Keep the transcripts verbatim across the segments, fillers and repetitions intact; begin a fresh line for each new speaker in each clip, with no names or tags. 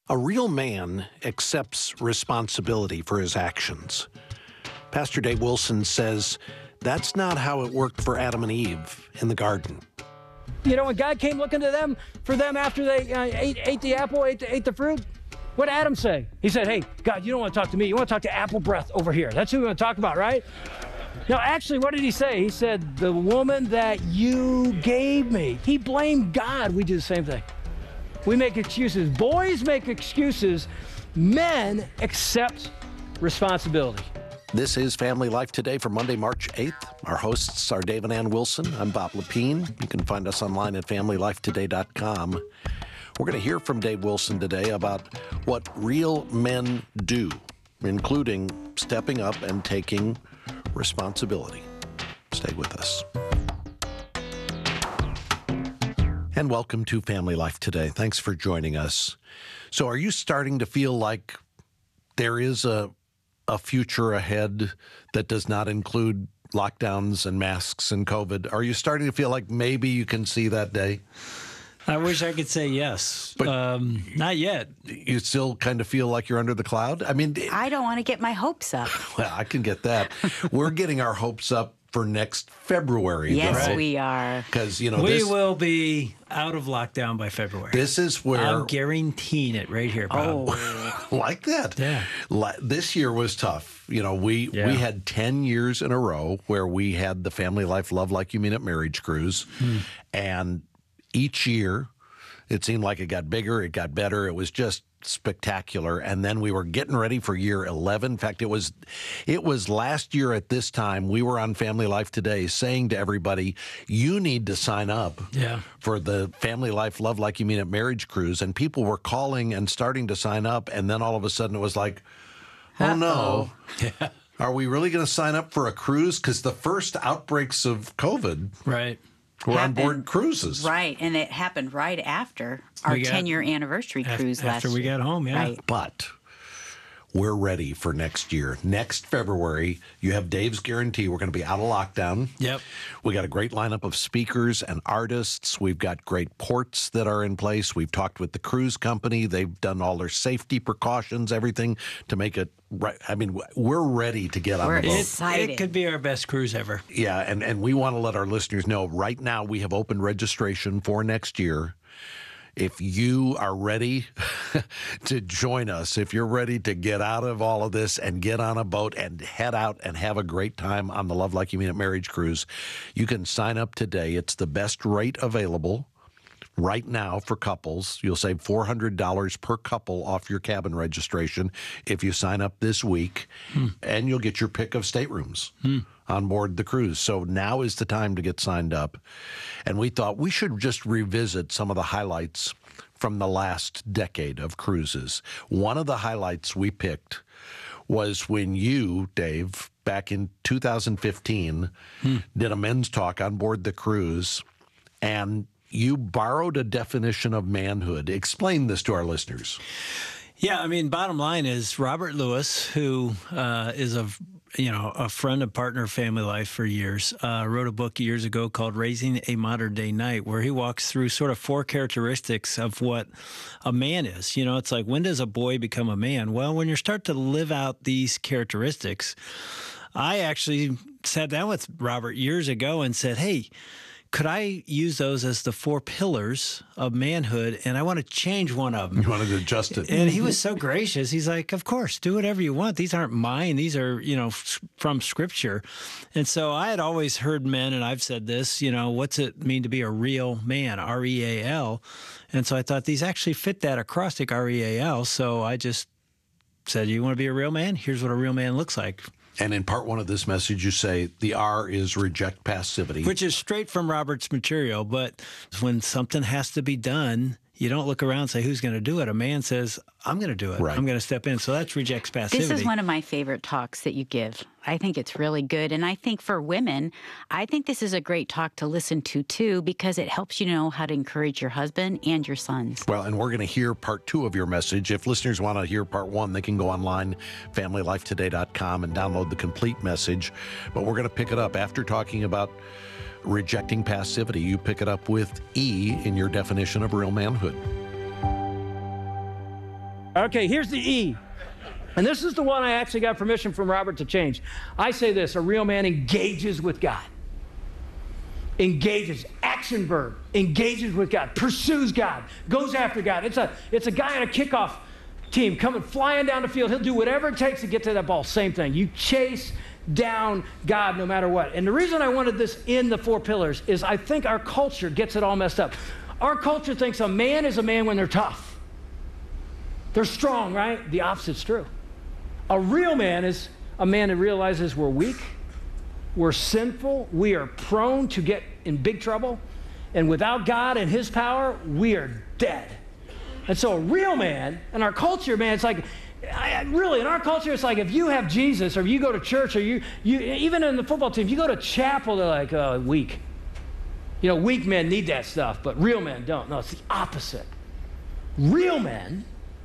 A real man accepts responsibility for his actions. Pastor Dave Wilson says that's not how it worked for Adam and Eve in the garden.
You know, when God came looking to them, for them after they uh, ate, ate the apple, ate the, ate the fruit, what did Adam say? He said, hey, God, you don't want to talk to me. You want to talk to apple breath over here. That's who we want to talk about, right? No, actually, what did he say? He said, the woman that you gave me. He blamed God. We do the same thing. We make excuses. Boys make excuses. Men accept responsibility.
This is Family Life Today for Monday, March eighth. Our hosts are Dave and Ann Wilson. I'm Bob Lepine. You can find us online at family life today dot com. We're going to hear from Dave Wilson today about what real men do, including stepping up and taking responsibility. Stay with us. And welcome to Family Life Today. Thanks for joining us. So are you starting to feel like there is a a future ahead that does not include lockdowns and masks and COVID? Are you starting to feel like maybe you can see that day?
I wish I could say yes, but um, not yet.
You still kind of feel like you're under the cloud? I mean,
I don't want to get my hopes up.
Well, I can get that. We're getting our hopes up for next February.
Yes,
though.
we are.
Because, you know,
we
this,
will be out of lockdown by February.
This is where
I'm guaranteeing it right here, Bob.
Oh.
Like that.
Yeah.
This year was tough. You know, we
Yeah.
we had ten years in a row where we had the Family Life Love Like You Mean It marriage cruise. Hmm. And each year, it seemed like it got bigger, it got better. It was just spectacular. And then we were getting ready for year eleven. In fact, it was it was last year at this time, we were on Family Life Today saying to everybody, you need to sign up
Yeah.
for the Family Life Love Like You Mean It marriage cruise. And people were calling and starting to sign up. And then all of a sudden it was like, oh no.
Yeah.
Are we really going to sign up for a cruise? Because the first outbreaks of COVID
Right.
were on
Happened.
board cruises.
Right, and it happened right after our
We got-
ten-year anniversary
Af-
cruise last
after we
year.
got home, yeah.
Right.
But we're ready for next year. Next February, you have Dave's guarantee. We're going to be out of lockdown.
Yep.
We got a great lineup of speakers and artists. We've got great ports that are in place. We've talked with the cruise company. They've done all their safety precautions, everything to make it right. I mean, we're ready to get on
We're
the boat.
It,
Excited.
it could be our best cruise ever.
Yeah, and, and we want to let our listeners know right now we have opened registration for next year. If you are ready to join us, if you're ready to get out of all of this and get on a boat and head out and have a great time on the Love Like You Mean It marriage cruise, you can sign up today. It's the best rate available right now for couples. You'll save four hundred dollars per couple off your cabin registration if you sign up this week, hmm. and you'll get your pick of staterooms hmm. on board the cruise. So now is the time to get signed up. And we thought we should just revisit some of the highlights from the last decade of cruises. One of the highlights we picked was when you, Dave, back in two thousand fifteen, hmm. did a men's talk on board the cruise, and you borrowed a definition of manhood. Explain this to our listeners.
Yeah, I mean, bottom line is Robert Lewis, who uh, is a you know a friend and partner of Family Life for years, uh, wrote a book years ago called Raising a Modern Day Knight, where he walks through sort of four characteristics of what a man is. You know, it's like, when does a boy become a man? Well, when you start to live out these characteristics. I actually sat down with Robert years ago and said, hey, could I use those as the four pillars of manhood? And I want to change one of them.
You wanted to adjust it.
And he was so gracious. He's like, of course, do whatever you want. These aren't mine. These are, you know, f- from Scripture. And so I had always heard men, and I've said this, you know, what's it mean to be a real man, R E A L? And so I thought these actually fit that acrostic, R E A L. So I just said, you want to be a real man? Here's what a real man looks like.
And in part one of this message, you say the R is reject passivity.
Which is straight from Robert's material. But when something has to be done, you don't look around and say, who's going to do it? A man says, I'm going to do it.
Right.
I'm going to step in. So that rejects passivity.
This is one of my favorite talks that you give. I think it's really good. And I think for women, I think this is a great talk to listen to, too, because it helps you know how to encourage your husband and your sons.
Well, and we're going to hear part two of your message. If listeners want to hear part one, they can go online, family life today dot com, and download the complete message. But we're going to pick it up after talking about rejecting passivity. You pick it up with E in your definition of real manhood.
Okay, here's the E. And this is the one I actually got permission from Robert to change. I say this, a real man engages with God. Engages, action verb, engages with God, pursues God, goes after God. It's a, it's a guy on a kickoff team coming flying down the field. He'll do whatever it takes to get to that ball. Same thing. You chase down God no matter what. And the reason I wanted this in the four pillars is I think our culture gets it all messed up. Our culture thinks a man is a man when they're tough. They're strong, right? The opposite's true. A real man is a man that realizes we're weak, we're sinful, we are prone to get in big trouble, and without God and his power, we are dead. And so a real man, in our culture, man, it's like, I, really, in our culture, it's like if you have Jesus, or you go to church, or you, you even in the football team, if you go to chapel, they're like, oh, weak. You know, weak men need that stuff, but real men don't. No, it's the opposite. Real men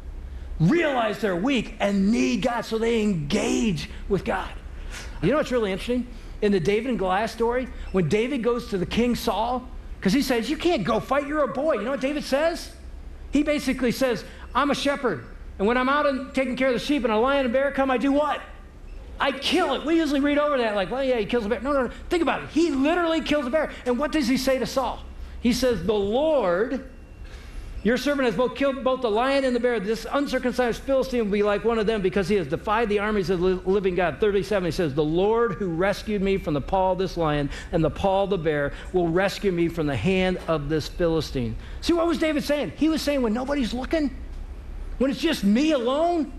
realize they're weak and need God, so they engage with God. You know what's really interesting? In the David and Goliath story, when David goes to the king Saul, because he says, you can't go fight, you're a boy. You know what David says? He basically says, I'm a shepherd, and when I'm out and taking care of the sheep and a lion and bear come, I do what? I kill it. We usually read over that like, well, yeah, he kills a bear. No, no, no. Think about it. He literally kills a bear. And what does he say to Saul? He says, the Lord, your servant has both killed both the lion and the bear. This uncircumcised Philistine will be like one of them because he has defied the armies of the living God. thirty-seven, he says, the Lord who rescued me from the paw of this lion and the paw of the bear will rescue me from the hand of this Philistine. See, what was David saying? He was saying when nobody's looking, when it's just me alone,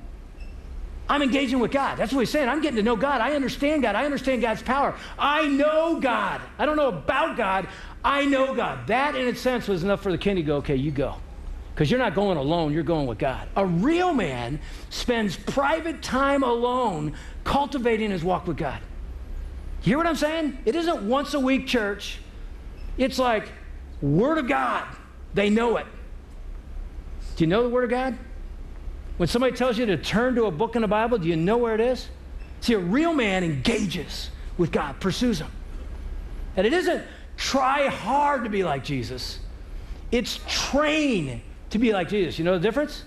I'm engaging with God. That's what he's saying. I'm getting to know God. I understand God. I understand God's power. I know God. I don't know about God. I know God. That, in its sense, was enough for the king to go, okay, you go. Because you're not going alone, you're going with God. A real man spends private time alone cultivating his walk with God. You hear what I'm saying? It isn't once a week church. It's like Word of God. They know it. Do you know the Word of God? When somebody tells you to turn to a book in the Bible, do you know where it is? See, a real man engages with God, pursues him. And it isn't try hard to be like Jesus. It's train to be like Jesus. You know the difference?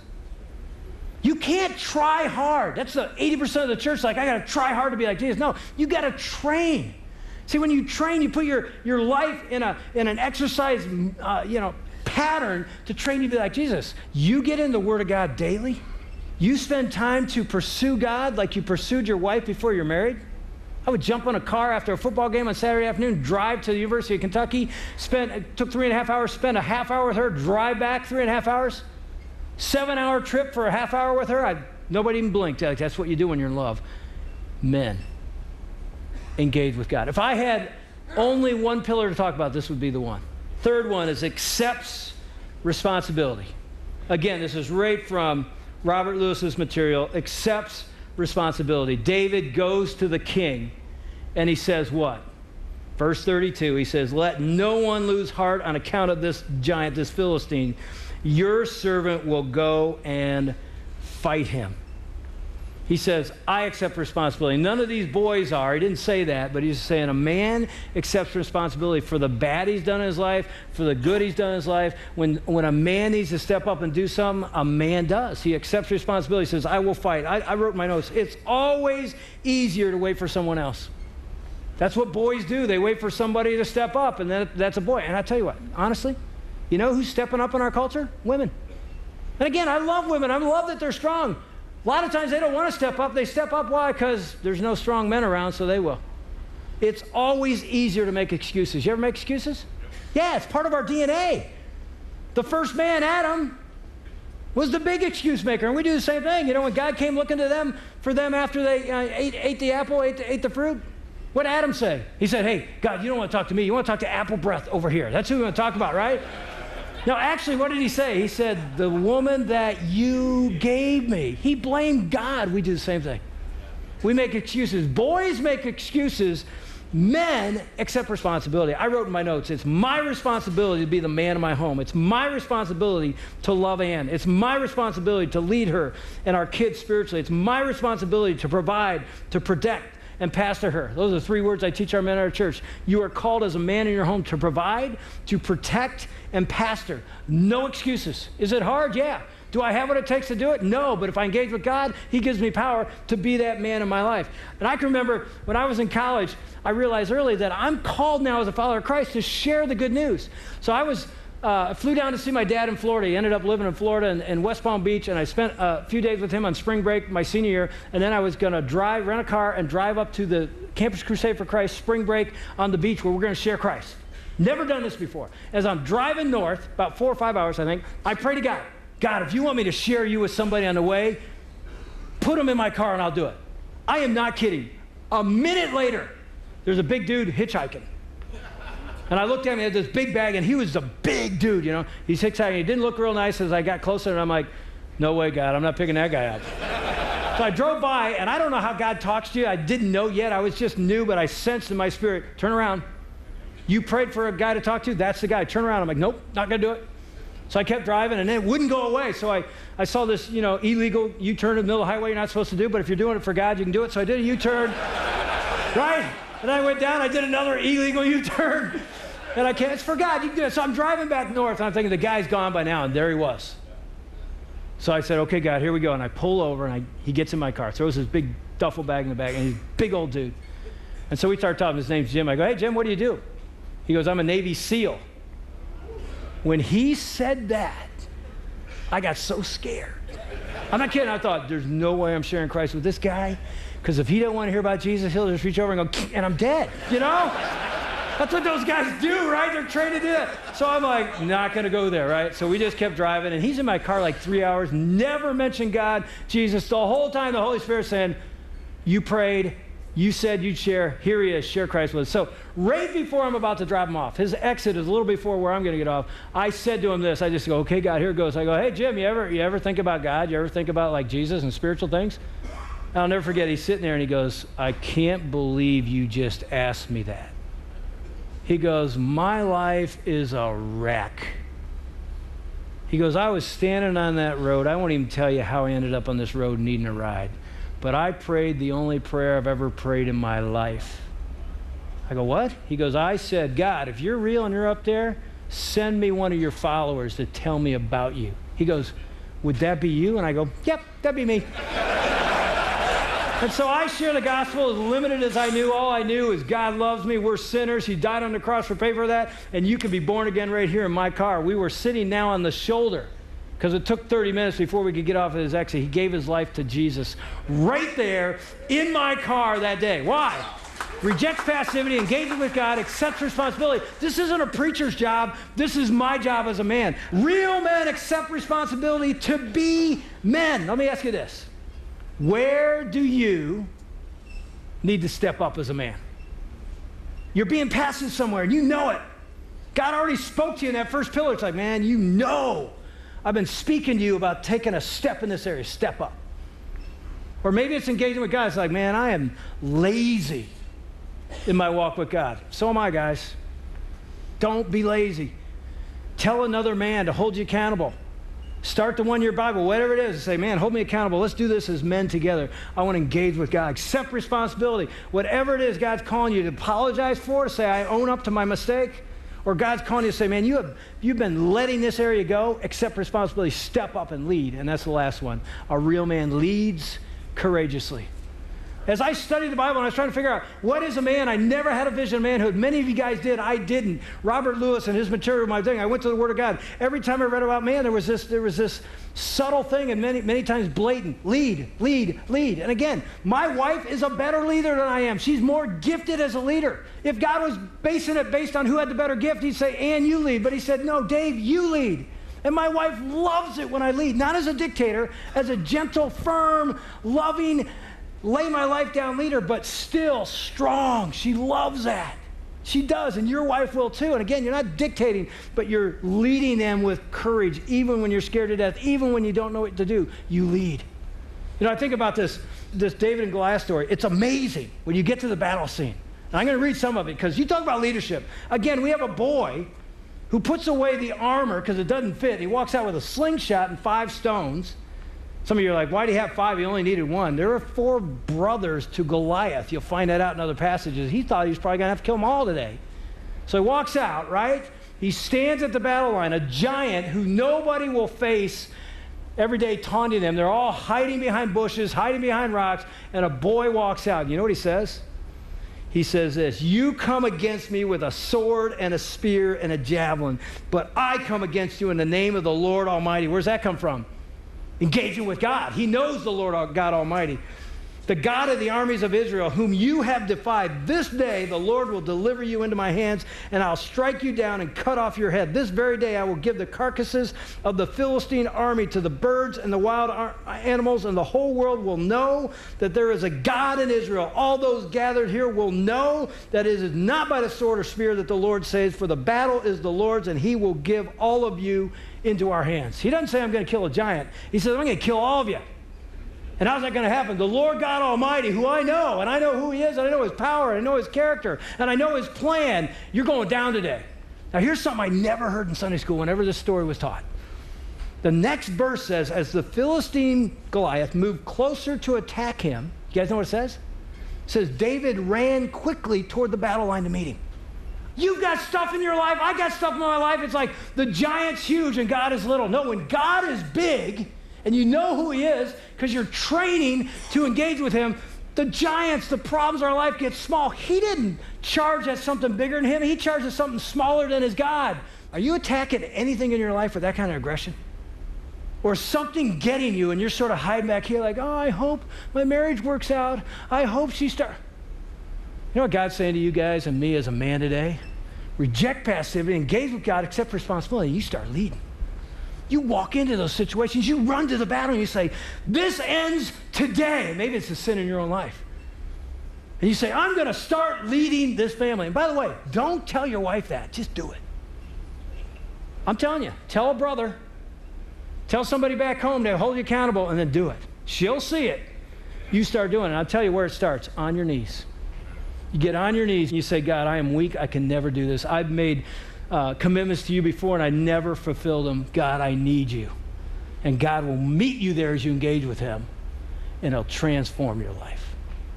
You can't try hard. That's the eighty percent of the church, like, I got to try hard to be like Jesus. No, you got to train. See, when you train, you put your, your life in, a, in an exercise uh, you know, pattern to train you to be like Jesus. You get in the Word of God daily. You spend time to pursue God like you pursued your wife before you're married. I would jump on a car after a football game on Saturday afternoon, drive to the University of Kentucky, spend, it took three and a half hours, spend a half hour with her, drive back three and a half hours, seven hour trip for a half hour with her. I, nobody even blinked. Like, that's what you do when you're in love. Men, engage with God. If I had only one pillar to talk about, this would be the one. Third one is accepts responsibility. Again, this is right from Robert Lewis's material, accepts responsibility. David goes to the king and he says what? Verse thirty-two, he says, let no one lose heart on account of this giant, this Philistine. Your servant will go and fight him. He says, I accept responsibility. None of these boys are. He didn't say that, but he's saying a man accepts responsibility for the bad he's done in his life, for the good he's done in his life. When, when a man needs to step up and do something, a man does. He accepts responsibility. He says, I will fight. I, I wrote in my notes, it's always easier to wait for someone else. That's what boys do. They wait for somebody to step up, and then that's a boy. And I tell you what, honestly, you know who's stepping up in our culture? Women. And again, I love women. I love that they're strong. A lot of times they don't want to step up. They step up, why? Because there's no strong men around, so they will. It's always easier to make excuses. You ever make excuses? Yeah, it's part of our D N A. The first man, Adam, was the big excuse maker, and we do the same thing. You know, when God came looking to them for them after they uh, ate, ate the apple, ate the, ate the fruit, what did Adam say? He said, hey, God, you don't want to talk to me. You want to talk to apple breath over here. That's who we want to talk about, right? Now, actually, what did he say? He said, the woman that you gave me. He blamed God. We do the same thing. We make excuses. Boys make excuses. Men accept responsibility. I wrote in my notes, it's my responsibility to be the man of my home. It's my responsibility to love Ann. It's my responsibility to lead her and our kids spiritually. It's my responsibility to provide, to protect, and pastor her. Those are three words I teach our men at our church. You are called as a man in your home to provide, to protect, and pastor. No excuses. Is it hard? Yeah. Do I have what it takes to do it? No, but if I engage with God, he gives me power to be that man in my life. And I can remember when I was in college, I realized early that I'm called now as a follower of Christ to share the good news. So I was, uh, I flew down to see my dad in Florida. He ended up living in Florida and, and West Palm Beach, and I spent a few days with him on spring break my senior year, and then I was going to drive, rent a car, and drive up to the Campus Crusade for Christ spring break on the beach where we're going to share Christ. Never done this before. As I'm driving north, about four or five hours, I think, I pray to God, God, if you want me to share you with somebody on the way, put them in my car and I'll do it. I am not kidding. A minute later, there's a big dude hitchhiking. And I looked at him, he had this big bag, and he was a big dude, you know. He's hitchhiking. He didn't look real nice as I got closer, and I'm like, no way, God, I'm not picking that guy up. So I drove by, and I don't know how God talks to you. I didn't know yet. I was just new, but I sensed in my spirit, turn around. You prayed for a guy to talk to? That's the guy. Turn around. I'm like, nope, not going to do it. So I kept driving, and it wouldn't go away. So I, I saw this, you know, illegal U-turn in the middle of the highway you're not supposed to do, but if you're doing it for God, you can do it. So I did a U-turn, right? And I went down. I did another illegal U-turn. And I can't, it's for God, you can do it. So I'm driving back north, and I'm thinking the guy's gone by now, and there he was. So I said, okay, God, here we go. And I pull over, and I, he gets in my car, throws his big duffel bag in the back, and he's a big old dude. And so we start talking. His name's Jim. I go, hey, Jim, what do you do? He goes, I'm a Navy SEAL. When he said that, I got so scared. I'm not kidding. I thought, there's no way I'm sharing Christ with this guy, because if he doesn't want to hear about Jesus, he'll just reach over and go, and I'm dead, you know? That's what those guys do, right? They're trained to do that. So I'm like, not going to go there, right? So we just kept driving, and he's in my car like three hours, never mentioned God, Jesus. The whole time the Holy Spirit saying, you prayed, you said you'd share, here he is, share Christ with us. So right before I'm about to drop him off, his exit is a little before where I'm going to get off, I said to him this, I just go, okay, God, here it goes. I go, hey, Jim, you ever, you ever think about God? You ever think about like Jesus and spiritual things? And I'll never forget, he's sitting there and he goes, I can't believe you just asked me that. He goes, my life is a wreck. He goes, I was standing on that road. I won't even tell you how I ended up on this road needing a ride. But I prayed the only prayer I've ever prayed in my life. I go, what? He goes, I said, God, if you're real and you're up there, send me one of your followers to tell me about you. He goes, would that be you? And I go, yep, that'd be me. And so I share the gospel as limited as I knew. All I knew is God loves me. We're sinners. He died on the cross for pay for that. And you can be born again right here in my car. We were sitting now on the shoulder because it took thirty minutes before we could get off of his exit. He gave his life to Jesus right there in my car that day. Why? Rejects passivity, engages with God, accepts responsibility. This isn't a preacher's job. This is my job as a man. Real men accept responsibility to be men. Let me ask you this. Where do you need to step up as a man? You're being passive somewhere, and you know it. God already spoke to you in that first pillar. It's like, man, you know I've been speaking to you about taking a step in this area. Step up. Or maybe it's engaging with God. It's like, man, I am lazy in my walk with God. So am I, guys. Don't be lazy. Tell another man to hold you accountable. Start the one-year Bible, whatever it is, and say, man, hold me accountable. Let's do this as men together. I want to engage with God. Accept responsibility. Whatever it is God's calling you to apologize for, to say, I own up to my mistake, or God's calling you to say, man, you have, you've been letting this area go. Accept responsibility. Step up and lead. And that's the last one. A real man leads courageously. As I studied the Bible and I was trying to figure out what is a man, I never had a vision of manhood. Many of you guys did. I didn't. Robert Lewis and his material, my thing, I went to the Word of God. Every time I read about man, there was this, there was this subtle thing and many, many times blatant. Lead, lead, lead. And again, my wife is a better leader than I am. She's more gifted as a leader. If God was basing it based on who had the better gift, he'd say, Ann, you lead. But he said, no, Dave, you lead. And my wife loves it when I lead, not as a dictator, as a gentle, firm, loving, lay my life down leader, but still strong. She loves that. She does, and your wife will too. And again, you're not dictating, but you're leading them with courage, even when you're scared to death, even when you don't know what to do, you lead. You know, I think about this, this David and Goliath story. It's amazing when you get to the battle scene. And I'm going to read some of it, because you talk about leadership. Again, we have a boy who puts away the armor because it doesn't fit. He walks out with a slingshot and five stones. Some of you are like, why do you have five? He only needed one. There were four brothers to Goliath. You'll find that out in other passages. He thought he was probably going to have to kill them all today. So he walks out, right? He stands at the battle line, a giant who nobody will face every day taunting them. They're all hiding behind bushes, hiding behind rocks, and a boy walks out. You know what he says? He says this, you come against me with a sword and a spear and a javelin, but I come against you in the name of the Lord Almighty. Where's that come from? Engaging with God. He knows the Lord God Almighty. The God of the armies of Israel, whom you have defied, this day the Lord will deliver you into my hands, and I'll strike you down and cut off your head. This very day I will give the carcasses of the Philistine army to the birds and the wild animals, and the whole world will know that there is a God in Israel. All those gathered here will know that it is not by the sword or spear that the Lord saves, for the battle is the Lord's, and he will give all of you into our hands. He doesn't say I'm going to kill a giant. He says I'm going to kill all of you. And how's that going to happen? The Lord God Almighty, who I know, and I know who he is, and I know his power, and I know his character, and I know his plan, you're going down today. Now here's something I never heard in Sunday school whenever this story was taught. The next verse says, as the Philistine Goliath moved closer to attack him, you guys know what it says? It says, David ran quickly toward the battle line to meet him. You've got stuff in your life, I got stuff in my life, it's like the giant's huge and God is little. No, when God is big, and you know who he is because you're training to engage with him, the giants, the problems in our life get small. He didn't charge at something bigger than him. He charged at something smaller than his God. Are you attacking anything in your life with that kind of aggression? Or something getting you and you're sort of hiding back here like, oh, I hope my marriage works out. I hope she starts. You know what God's saying to you guys and me as a man today? Reject passivity, engage with God, accept responsibility, and you start leading. You walk into those situations, you run to the battle, and you say, this ends today. And maybe it's a sin in your own life. And you say, I'm going to start leading this family. And by the way, don't tell your wife that. Just do it. I'm telling you, tell a brother, tell somebody back home to hold you accountable, and then do it. She'll see it. You start doing it. And I'll tell you where it starts, on your knees. You get on your knees, and you say, God, I am weak. I can never do this. I've made Uh, commitments to you before, and I never fulfilled them. God, I need you. And God will meet you there as you engage with him, and he'll transform your life.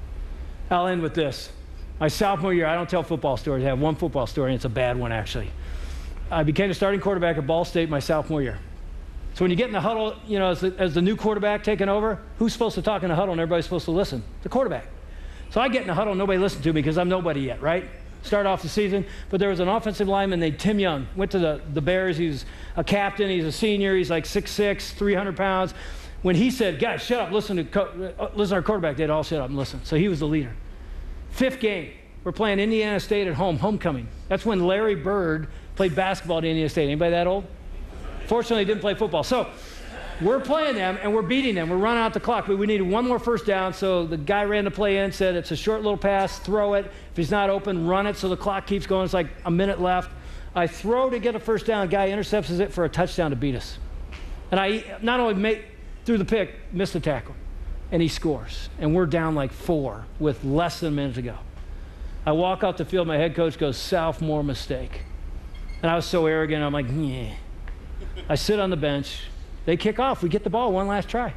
I'll end with this. My sophomore year, I don't tell football stories. I have one football story, and it's a bad one, actually. I became a starting quarterback at Ball State my sophomore year. So when you get in the huddle, you know, as the, as the new quarterback taking over, who's supposed to talk in the huddle and everybody's supposed to listen? The quarterback. So I get in the huddle and nobody listens to me because I'm nobody yet, right? Start off the season, but there was an offensive lineman named Tim Young. Went to the, the Bears. He's a captain. He's a senior. He's like six six, three hundred pounds. When he said, guys, shut up, listen to, co- uh, listen to our quarterback, they'd all shut up and listen. So he was the leader. Fifth game, we're playing Indiana State at home, homecoming. That's when Larry Bird played basketball at Indiana State. Anybody that old? Fortunately, he didn't play football. So we're playing them, and we're beating them. We're running out the clock. But we needed one more first down, so the guy ran the play in, said it's a short little pass, throw it. If he's not open, run it, so the clock keeps going. It's like a minute left. I throw to get a first down. Guy intercepts it for a touchdown to beat us. And I not only made through the pick, missed the tackle, and he scores. And we're down like four with less than a minute to go. I walk off the field. My head coach goes, sophomore mistake. And I was so arrogant. I'm like, yeah. I sit on the bench. They kick off. We get the ball one last try.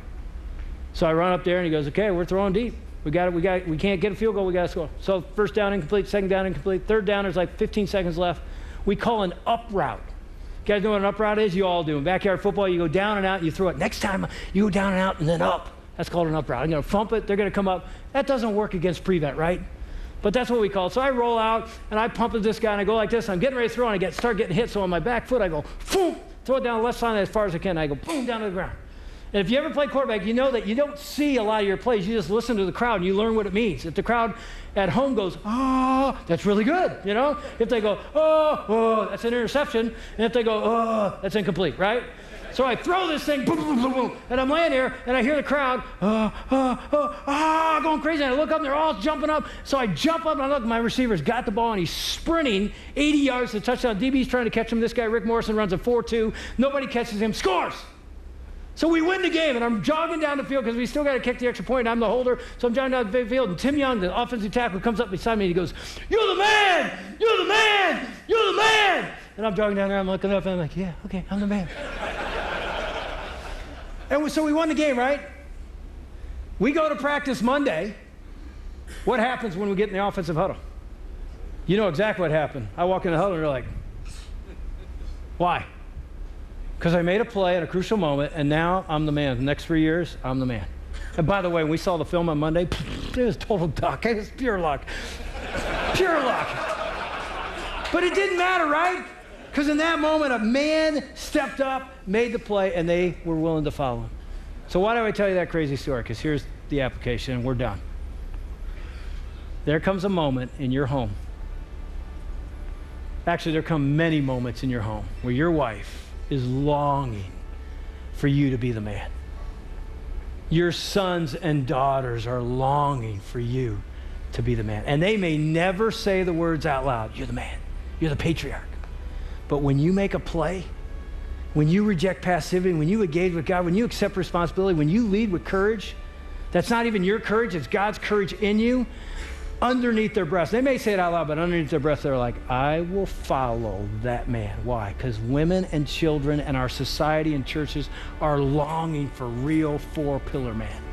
So I run up there, and he goes, okay, we're throwing deep. We got it. We got. We can't get a field goal. We got to score. So first down incomplete, second down incomplete, third down. There's like fifteen seconds left. We call an up route. You guys know what an up route is? You all do. In backyard football, you go down and out, and you throw it. Next time, you go down and out, and then up. That's called an up route. I'm going to thump it. They're going to come up. That doesn't work against prevent, right? But that's what we call it. So I roll out, and I pump at this guy, and I go like this. I'm getting ready to throw, and I get start getting hit. So on my back foot, I go, boom, throw it down the left side as far as I can. And I go, boom, down to the ground. And if you ever play quarterback, you know that you don't see a lot of your plays. You just listen to the crowd, and you learn what it means. If the crowd at home goes, oh, that's really good, you know? If they go, oh, oh, that's an interception. And if they go, oh, that's incomplete, right? So I throw this thing, boom, boom, boom, boom, and I'm laying here, and I hear the crowd, oh, oh, oh, oh, going crazy. And I look up, and they're all jumping up. So I jump up, and I look, my receiver's got the ball, and he's sprinting eighty yards to the touchdown. D B's trying to catch him. This guy, Rick Morrison, runs a four two. Nobody catches him, scores. So we win the game, and I'm jogging down the field because we still got to kick the extra point, and I'm the holder. So I'm jogging down the field, and Tim Young, the offensive tackle, comes up beside me, and he goes, you're the man! You're the man! You're the man! And I'm jogging down there, I'm looking up, and I'm like, yeah, okay, I'm the man. And so we won the game, right? We go to practice Monday. What happens when we get in the offensive huddle? You know exactly what happened. I walk in the huddle, and they're like, why? because I made a play at a crucial moment, and now I'm the man. The next three years, I'm the man. And by the way, when we saw the film on Monday, it was total duck. It was pure luck. Pure luck. But it didn't matter, right? Because in that moment, a man stepped up, made the play, and they were willing to follow him. So why do I tell you that crazy story? Because here's the application, and we're done. There comes a moment in your home. Actually, there come many moments in your home where your wife is longing for you to be the man. Your sons and daughters are longing for you to be the man. And they may never say the words out loud, you're the man, you're the patriarch. But when you make a play, when you reject passivity, when you engage with God, when you accept responsibility, when you lead with courage, that's not even your courage, it's God's courage in you, underneath their breath. They may say it out loud, but underneath their breath, they're like, I will follow that man. Why? Because women and children and our society and churches are longing for real four-pillar man.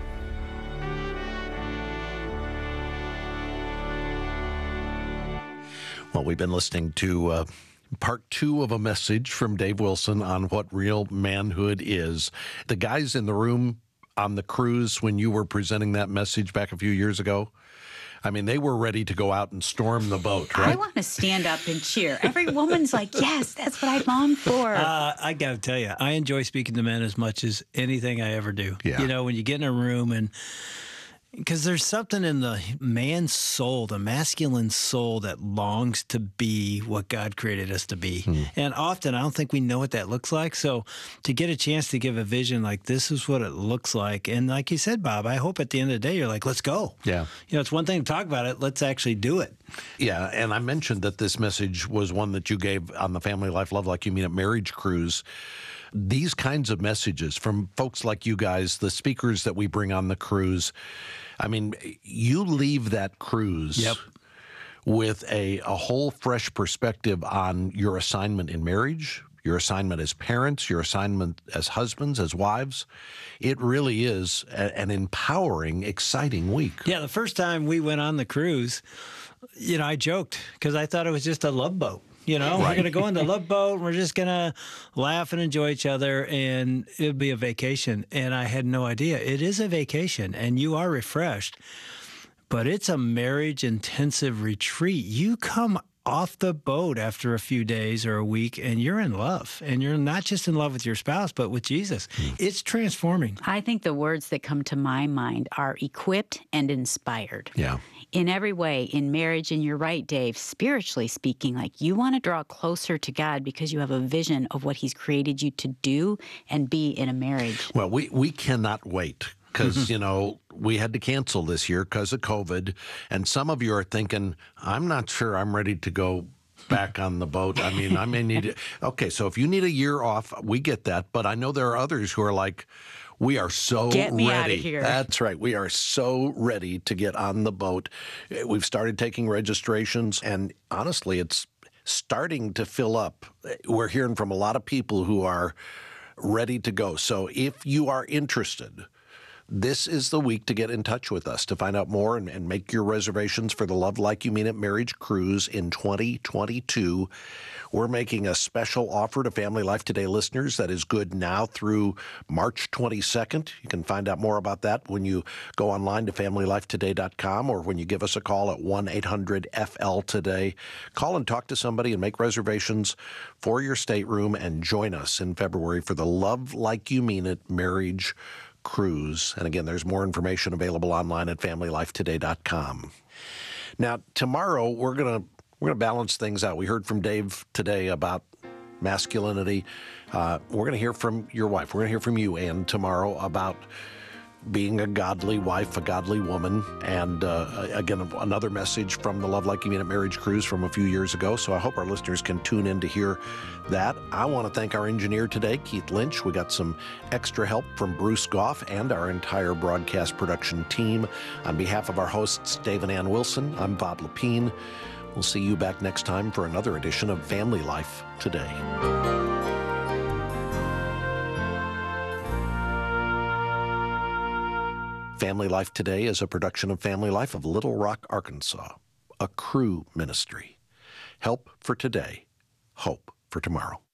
Well, we've been listening to uh, part two of a message from Dave Wilson on what real manhood is. The guys in the room on the cruise when you were presenting that message back a few years ago, I mean, they were ready to go out and storm the boat, right?
I want to stand up and cheer. Every woman's like, yes, that's what I longed for.
Uh, I got to tell you, I enjoy speaking to men as much as anything I ever do.
Yeah.
You know, when you get in a room and because there's something in the man's soul, the masculine soul, that longs to be what God created us to be. Hmm. And often I don't think we know what that looks like. So to get a chance to give a vision like this is what it looks like. And like you said, Bob, I hope at the end of the day, you're like, let's go.
Yeah.
You know, it's one thing to talk about it. Let's actually do it.
Yeah. And I mentioned that this message was one that you gave on the Family Life Love Like You Mean It Marriage Cruise. These kinds of messages from folks like you guys, the speakers that we bring on the cruise, I mean, you leave that cruise
yep.
with a, a whole fresh perspective on your assignment in marriage, your assignment as parents, your assignment as husbands, as wives. It really is a, an empowering, exciting week.
Yeah, the first time we went on the cruise, you know, I joked because I thought it was just a love boat. You know, right. We're going to go in the love boat and we're just going to laugh and enjoy each other and it'll be a vacation. And I had no idea. It is a vacation and you are refreshed, but it's a marriage intensive retreat. You come off the boat after a few days or a week and you're in love, and you're not just in love with your spouse, but with Jesus. Mm. It's transforming.
I think the words that come to my mind are equipped and inspired.
Yeah.
In every way, in marriage, and you're right, Dave, spiritually speaking, like you want to draw closer to God because you have a vision of what he's created you to do and be in a marriage.
Well, we, we cannot wait. Because, you know, we had to cancel this year because of COVID. And some of you are thinking, I'm not sure I'm ready to go back on the boat. I mean, I may need it. Okay, so if you need a year off, we get that. But I know there are others who are like, we are so
get me
ready.
Out of here.
That's right. We are so ready to get on the boat. We've started taking registrations. And honestly, it's starting to fill up. We're hearing from a lot of people who are ready to go. So if you are interested, this is the week to get in touch with us to find out more and, and make your reservations for the Love Like You Mean It Marriage Cruise in twenty twenty-two. We're making a special offer to Family Life Today listeners that is good now through March twenty-second. You can find out more about that when you go online to family life today dot com or when you give us a call at one eight hundred F L today. Call and talk to somebody and make reservations for your stateroom and join us in February for the Love Like You Mean It Marriage Cruise. And again, there's more information available online at family life today dot com. Now, tomorrow we're gonna we're gonna balance things out. We heard from Dave today about masculinity. Uh, we're gonna hear from your wife. We're gonna hear from you, Ann, tomorrow about being a godly wife, a godly woman, and uh, again, another message from the Love Like You Mean It Marriage Cruise from a few years ago. So I hope our listeners can tune in to hear that. I want to thank our engineer today, Keith Lynch. We got some extra help from Bruce Goff and our entire broadcast production team. On behalf of our hosts, Dave and Ann Wilson, I'm Bob Lepine. We'll see you back next time for another edition of Family Life Today. Family Life Today is a production of Family Life of Little Rock, Arkansas, a Cru ministry. Help for today, hope for tomorrow.